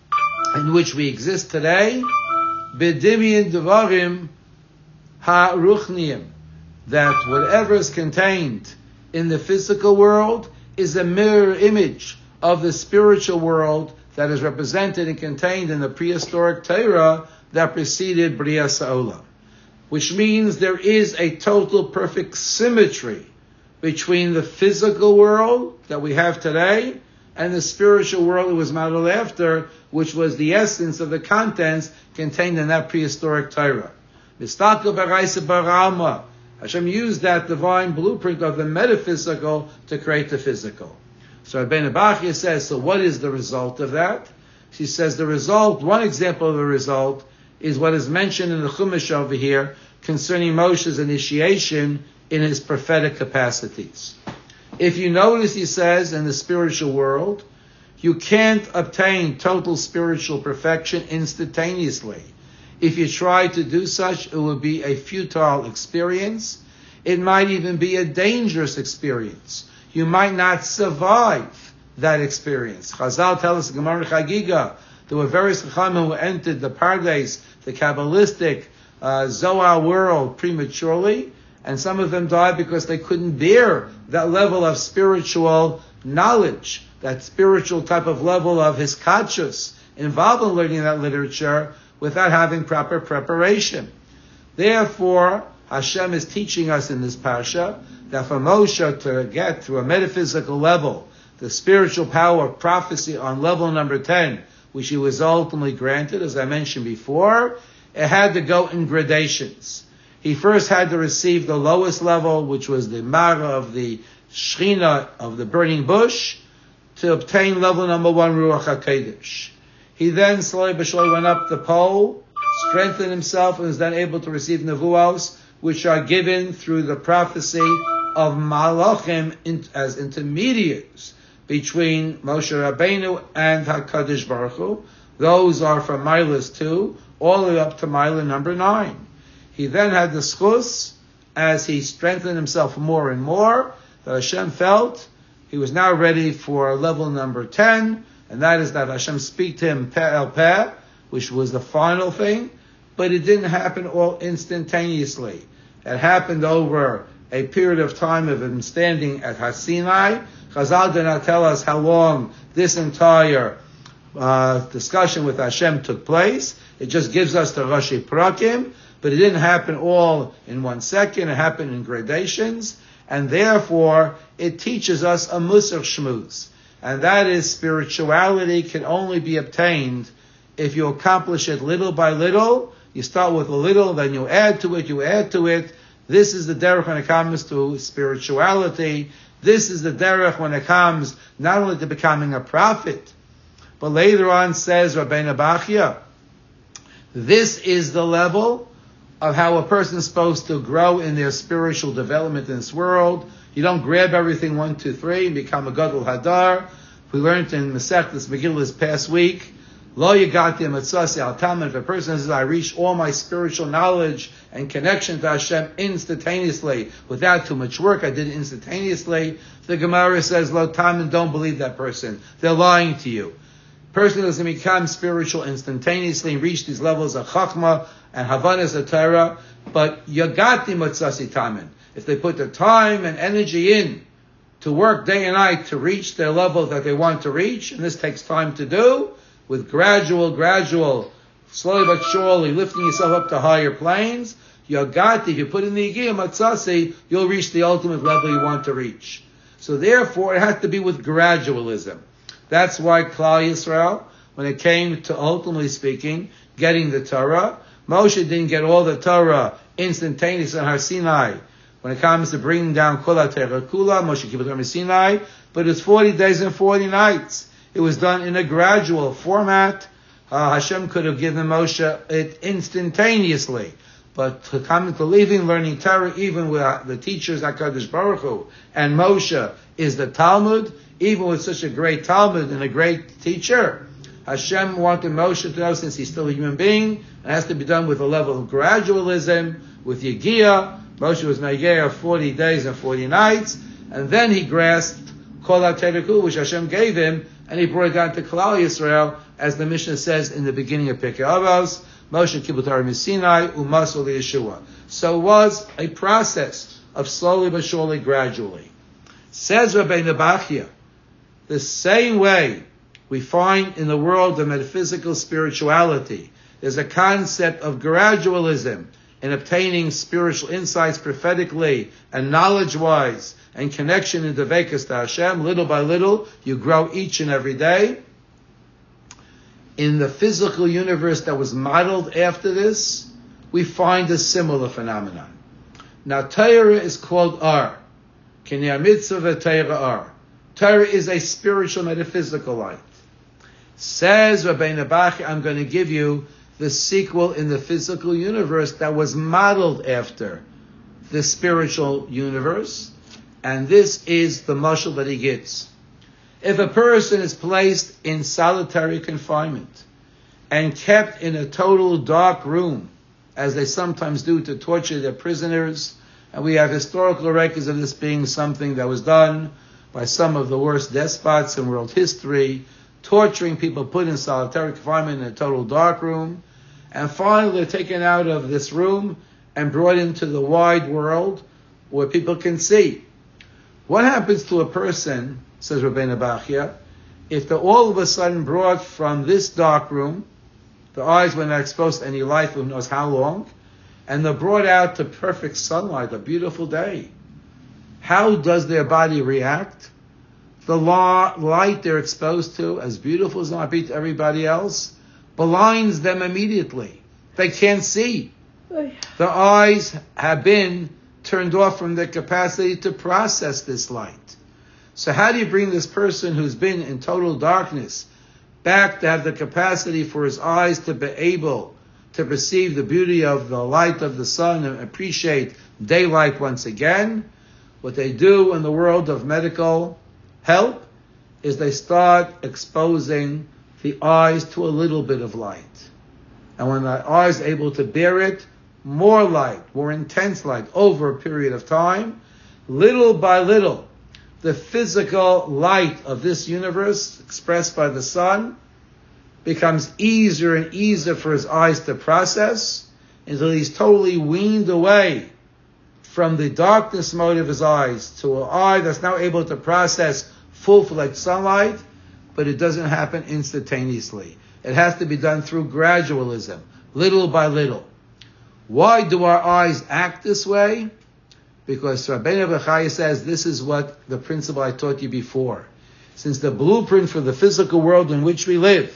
in which we exist today, b'dimiyin devarim ha-ruchniyim, that whatever is contained in the physical world is a mirror image of the spiritual world that is represented and contained in the prehistoric Torah that preceded Brias Ha'olam. Which means there is a total perfect symmetry between the physical world that we have today and the spiritual world it was modeled after, which was the essence of the contents contained in that prehistoric Torah. Mistakel b'raisa bar'alma. Hashem used that divine blueprint of the metaphysical to create the physical. So Rabbeinu Bachya says, so what is the result of that? She says the result, one example of the result, is what is mentioned in the Chumash over here concerning Moshe's initiation in his prophetic capacities. If you notice, he says, in the spiritual world, you can't obtain total spiritual perfection instantaneously. If you try to do such, it will be a futile experience. It might even be a dangerous experience. You might not survive that experience. Chazal tell us, Gemara Chagiga, there were various Chachamim who entered the Pardes, the Kabbalistic Zohar world prematurely, and some of them died because they couldn't bear that level of spiritual knowledge, that spiritual type of level of hiskachus involved in learning that literature without having proper preparation. Therefore, Hashem is teaching us in this parsha that for Moshe to get to a metaphysical level, the spiritual power of prophecy on level number 10, which he was ultimately granted, as I mentioned before, it had to go in gradations. He first had to receive the lowest level, which was the Mara of the Shechina of the burning bush, to obtain level number 1, Ruach HaKodesh. He then slowly but surely went up the pole, strengthened himself, and was then able to receive nevuos, which are given through the prophecy of Malachim as intermediaries between Moshe Rabbeinu and HaKadosh Baruch Hu. Those are from Milas 2 all the way up to Milah number 9. He then had the schus, as he strengthened himself more and more, that Hashem felt he was now ready for level number 10, and that is that Hashem speak to him peh el peh, which was the final thing, but it didn't happen all instantaneously. It happened over a period of time of him standing at Hasinai. Chazal did not tell us how long this entire discussion with Hashem took place. It just gives us the Rashi Prakim, but it didn't happen all in 1 second. It happened in gradations, and therefore it teaches us a musar shmuz, and that is spirituality can only be obtained if you accomplish it little by little. You start with a little, then you add to it. This is the derech when it comes to spirituality. This is the derech when it comes not only to becoming a prophet, but later on says Rabbeinu Bachya, This is the level of how a person is supposed to grow in their spiritual development in this world. You don't grab everything 1, 2, 3 and become a Gadol Hadar. We learned in Masechtas Megillah this past week, Lo Yagati Matzasi Al Talmud. If a person says, I reach all my spiritual knowledge and connection to Hashem instantaneously, without too much work, I did it instantaneously. The Gemara says, Lo Talmud, don't believe that person. They're lying to you. Person doesn't become spiritual instantaneously and reach these levels of Chachma and Havanas of Torah, but Yagati Matzasi Talmud. If they put the time and energy in to work day and night to reach their level that they want to reach, and this takes time to do, with gradual, slowly but surely lifting yourself up to higher planes, Yagati, if you put in the Yigiyah Matzasi, you'll reach the ultimate level you want to reach. So therefore, it has to be with gradualism. That's why Klal Yisrael, when it came to ultimately speaking, getting the Torah, Moshe didn't get all the Torah instantaneously on Har Sinai. When it comes to bringing down Kol HaTorah Kula, Moshe Kibbutz Har Sinai, but it's 40 days and 40 nights. It was done in a gradual format. Hashem could have given Moshe it instantaneously. But to come to learning Torah, even with the teachers, HaKadosh Baruch Hu, and Moshe is the Talmud, even with such a great Talmud and a great teacher, Hashem wanted Moshe to know, since he's still a human being, it has to be done with a level of gradualism, with Yigiyah. Moshe was Nagiyah 40 days and 40 nights, and then he grasped Kol HaTorah Kula, which Hashem gave him, and he brought it down to Klal Yisrael, as the Mishnah says in the beginning of Pirkei Avos, Moshe Kibbutz Har Sinai Umasol Yeshua. So it was a process of slowly but surely, gradually. Says Rabbeinu Bachya, the same way we find in the world of metaphysical spirituality, there's a concept of gradualism in obtaining spiritual insights prophetically and knowledge-wise and connection into Vekas to Hashem. Little by little, you grow each and every day. In the physical universe that was modeled after this, we find a similar phenomenon. Now, Torah is called Ar. Kinyan Mitzvah Torah Ar. Torah is a spiritual metaphysical light. Says Rabbeinu Bachya, I'm going to give you the sequel in the physical universe that was modeled after the spiritual universe, and this is the mashal that he gets. If a person is placed in solitary confinement and kept in a total dark room, as they sometimes do to torture their prisoners, and we have historical records of this being something that was done by some of the worst despots in world history, torturing people put in solitary confinement in a total dark room, and finally they're taken out of this room and brought into the wide world where people can see. What happens to a person, says Rabbeinu Bachya, if they're all of a sudden brought from this dark room, the eyes were not exposed to any light for who knows how long, and they're brought out to perfect sunlight, a beautiful day? How does their body react? The light they're exposed to, as beautiful as it might be to everybody else, blinds them immediately. They can't see. Their eyes have been turned off from their capacity to process this light. So how do you bring this person who's been in total darkness back to have the capacity for his eyes to be able to perceive the beauty of the light of the sun and appreciate daylight once again? What they do in the world of medical help is they start exposing the eyes to a little bit of light. And when the eye is able to bear it, more light, more intense light over a period of time, little by little, the physical light of this universe expressed by the sun becomes easier and easier for his eyes to process until he's totally weaned away from the darkness mode of his eyes to an eye that's now able to process full-fledged sunlight, but it doesn't happen instantaneously. It has to be done through gradualism, little by little. Why do our eyes act this way? Because Rabbeinu Bachya says this is what the principle I taught you before. Since the blueprint for the physical world in which we live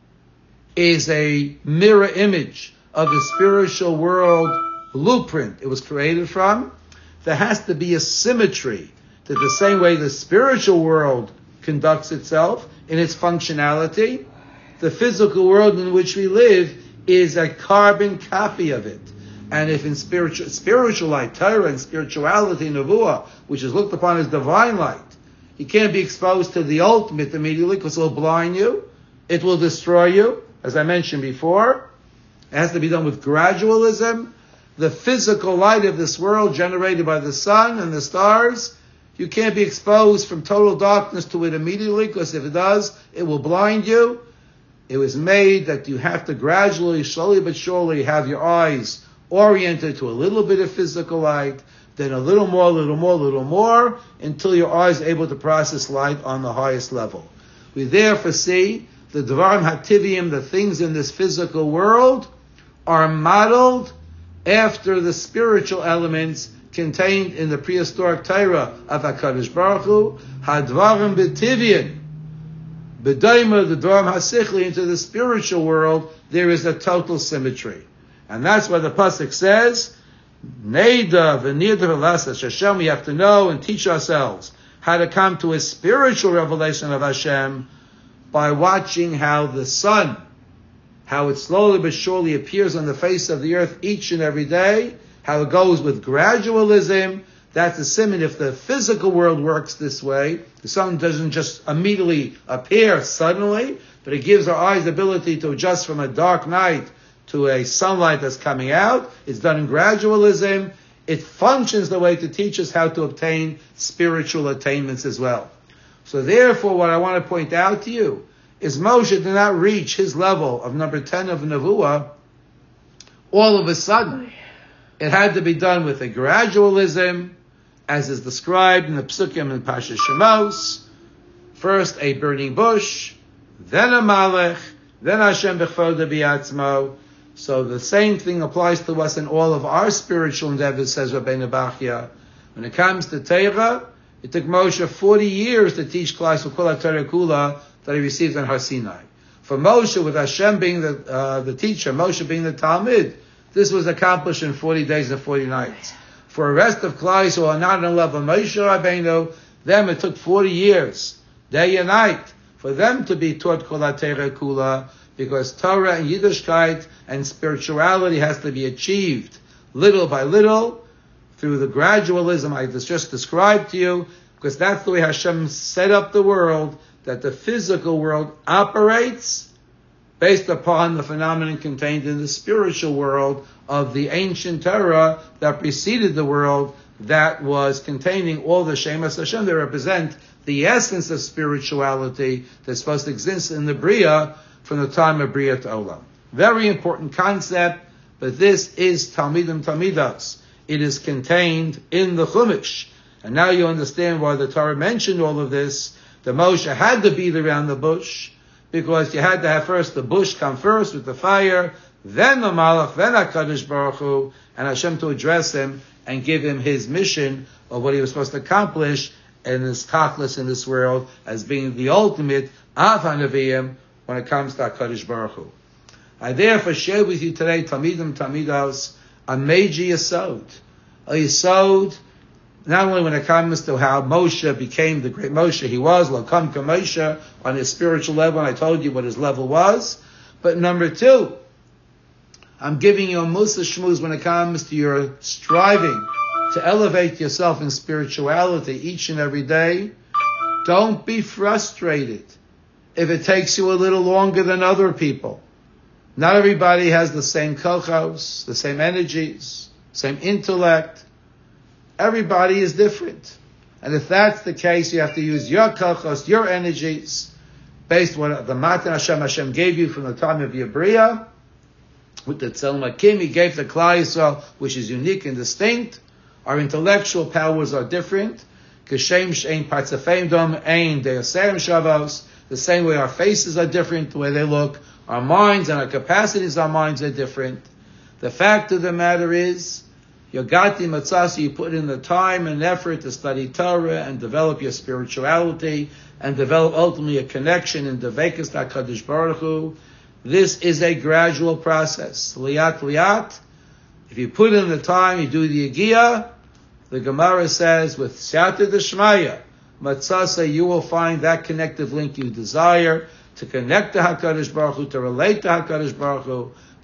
is a mirror image of the spiritual world blueprint it was created from, there has to be a symmetry to the same way the spiritual world conducts itself in its functionality. The physical world in which we live is a carbon copy of it. And if in spiritual light, Torah and spirituality, Nevuah, which is looked upon as divine light, you can't be exposed to the ultimate immediately because it will blind you. It will destroy you, as I mentioned before. It has to be done with gradualism. The physical light of this world generated by the sun and the stars, you can't be exposed from total darkness to it immediately because if it does, it will blind you. It was made that you have to gradually, slowly but surely have your eyes oriented to a little bit of physical light, then a little more, until your eyes are able to process light on the highest level. We therefore see the Dvarim Hativim, the things in this physical world, are modeled after the spiritual elements contained in the prehistoric Torah of HaKadosh Baruch Hu, Hadvarim B'Tivyin, B'Daima, the Dvarim HaSichli, into the spiritual world, there is a total symmetry. And that's why the pasuk says, Neida v'nida v'lasas Hashem. We have to know and teach ourselves how to come to a spiritual revelation of Hashem by watching how the sun, how it slowly but surely appears on the face of the earth each and every day, how it goes with gradualism. That's a simon. If the physical world works this way, the sun doesn't just immediately appear suddenly, but it gives our eyes the ability to adjust from a dark night to a sunlight that's coming out. It's done in gradualism. It functions the way to teach us how to obtain spiritual attainments as well. So therefore, what I want to point out to you is Moshe did not reach his level of number 10 of Nevuah all of a sudden. It had to be done with a gradualism, as is described in the Psukim and Pasha Shemos. First a burning bush, then a Malach, then Hashem B'chvoda B'yatzmo. So the same thing applies to us in all of our spiritual endeavors, says Rabbeinu Bachya. When it comes to Torah, it took Moshe 40 years to teach Klal Yisrael Kol HaTorah Kula that he received on Har Sinai. For Moshe, with Hashem being the teacher, Moshe being the Talmid, this was accomplished in 40 days and 40 nights. For the rest of Klal Yisrael who are not on the level of Moshe Rabbeinu, them it took 40 years, day and night, for them to be taught Kol HaTorah Kula, because Torah and Yiddishkeit and spirituality has to be achieved little by little through the gradualism I just described to you, because that's the way Hashem set up the world, that the physical world operates based upon the phenomenon contained in the spiritual world of the ancient Torah that preceded the world, that was containing all the Shemas Hashem that represent the essence of spirituality that's supposed to exist in the Bria from the time of Bria to Olam. Very important concept, but this is Talmidim Talmidas. It is contained in the Chumash. And now you understand why the Torah mentioned all of this. The Moshe had to beat around the bush, because you had to have first the bush come first with the fire, then the Malach, then HaKadosh Baruch Hu, and Hashem to address him and give him his mission of what he was supposed to accomplish in his tachlis in this world as being the ultimate of HaNeviim when it comes to HaKadosh Baruch Hu. I therefore share with you today, Talmidim Talmidas, a major yesod. A yesod, not only when it comes to how Moshe became the great Moshe he was, Lokam Moshe, on his spiritual level, and I told you what his level was, but number two, I'm giving you a Musa Shmuz when it comes to your striving to elevate yourself in spirituality each and every day. Don't be frustrated if it takes you a little longer than other people. Not everybody has the same kochos, the same energies, same intellect. Everybody is different. And if that's the case, you have to use your kochos, your energies, based on what the Matan Hashem gave you from the time of your Bria. With the Tzelem Hakim, he gave the Klal Yisrael, which is unique and distinct. Our intellectual powers are different. Kashem shein patzafeim dom ein deoserem shavos. The same way our faces are different, the way they look. Our minds and our capacities, our minds are different. The fact of the matter is, Yogati Matzasi, you put in the time and effort to study Torah and develop your spirituality and develop ultimately a connection in Devekas HaKadosh Baruch Hu. This is a gradual process. Liat liat. If you put in the time, you do the Yigiyah, the Gemara says, with Siyata Deshmaya, Matzasa, you will find that connective link you desire to connect to HaKadosh Baruch Hu, to relate to HaKadosh Baruch Hu,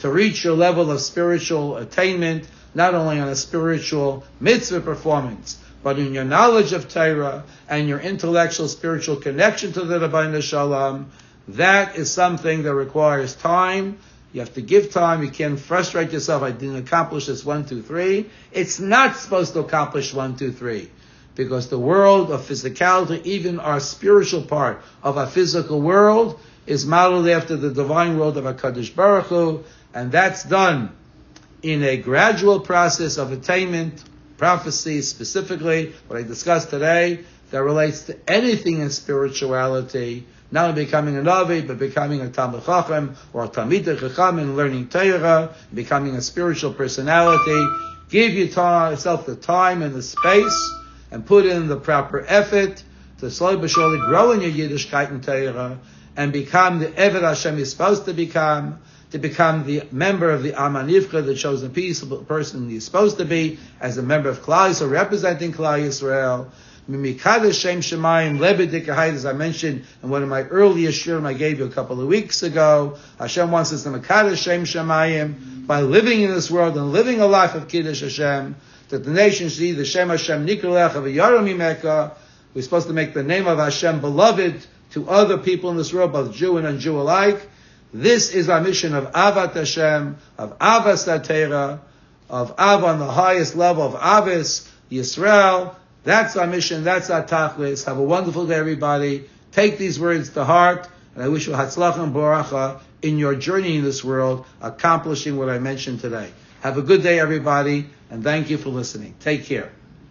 to reach your level of spiritual attainment, not only on a spiritual mitzvah performance, but in your knowledge of Torah and your intellectual spiritual connection to the Rabbeinu Shalom. That is something that requires time. You have to give time. You can't frustrate yourself. I didn't accomplish this 1, 2, 3. It's not supposed to accomplish 1, 2, 3. Because the world of physicality, even our spiritual part of our physical world, is modeled after the divine world of HaKadosh Baruch Hu, and that's done in a gradual process of attainment, prophecy specifically, what I discussed today, that relates to anything in spirituality, not only becoming a Navi, but becoming a Talmid Chacham, or a Talmidei Chacham, and learning Torah, becoming a spiritual personality. Give yourself the time and the space, and put in the proper effort to slowly but surely grow in your Yiddishkeit and Torah, and become the Eved Hashem is supposed to become the member of the Am HaNivcha, the chosen peaceable person he's supposed to be, as a member of Klal Yisrael, representing Klal Yisrael. Mimikadosh Shem Shemayim Lebedik Ahayit, as I mentioned in one of my earlier shiurim I gave you a couple of weeks ago. Hashem wants us to Mikadosh Shem Shemayim by living in this world and living a life of Kiddush Hashem, that the nation see the Shem Hashem Nikolech of Yaram Mimeka. We're supposed to make the name of Hashem beloved to other people in this world, both Jew and non-Jew alike. This is our mission of Avat Hashem, of Avas Torah, of Av on the highest level of Avis Yisrael. That's our mission. That's our tachlis. Have a wonderful day, everybody. Take these words to heart, and I wish you hatzlacha and baracha in your journey in this world, accomplishing what I mentioned today. Have a good day, everybody, and thank you for listening. Take care.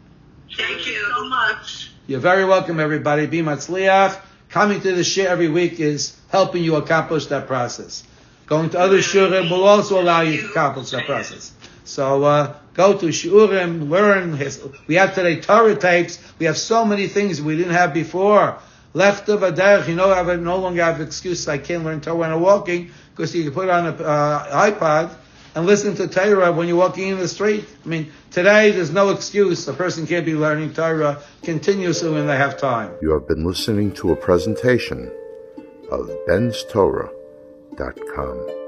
Thank you so much. You're very welcome, everybody. Be matzliach. Coming to the shir every week is helping you accomplish that process. Going to other shiurim will also allow you to accomplish that process. So go to shiurim, learn. We have today Torah tapes. We have so many things we didn't have before. Left of a derech, I no longer have excuses. I can't learn Torah when I'm walking, because you can put on an iPod and listen to Torah when you're walking in the street. I mean, today there's no excuse. A person can't be learning Torah continuously when they have time. You have been listening to a presentation of benstorah.com.